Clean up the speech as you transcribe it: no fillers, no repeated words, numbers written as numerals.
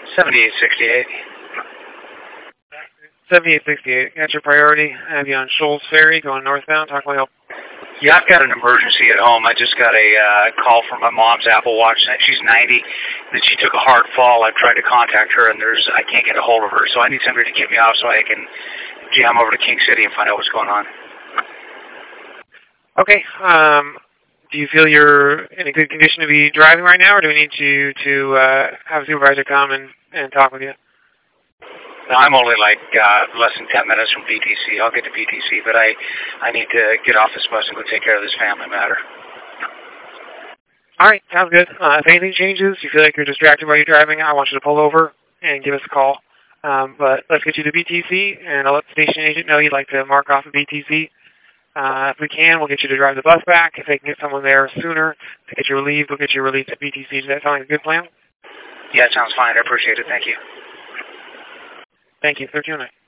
7868. 7868. That's your priority. I have you on Shoals Ferry going northbound. How can we help? Yeah, I've got an emergency at home. I just got a call from my mom's Apple Watch. She's 90, that she took a hard fall. I've tried to contact her, and I can't get a hold of her. So I need somebody to get me off so I can jam over to King City and find out what's going on. Okay. Do you feel you're in a good condition to be driving right now, or do we need you to have a supervisor come and talk with you? No, I'm only like less than 10 minutes from PTC. I'll get to PTC, but I need to get off this bus and go take care of this family matter. All right, sounds good. If anything changes, you feel like you're distracted while you're driving, I want you to pull over and give us a call. But let's get you to BTC, and I'll let the station agent know you'd like to mark off at BTC. If we can, we'll get you to drive the bus back. If they can get someone there sooner to get you relieved, we'll get you relieved at BTC. Does that sound like a good plan? Yeah, it sounds fine. I appreciate it. Thank you. Thank you. 1309.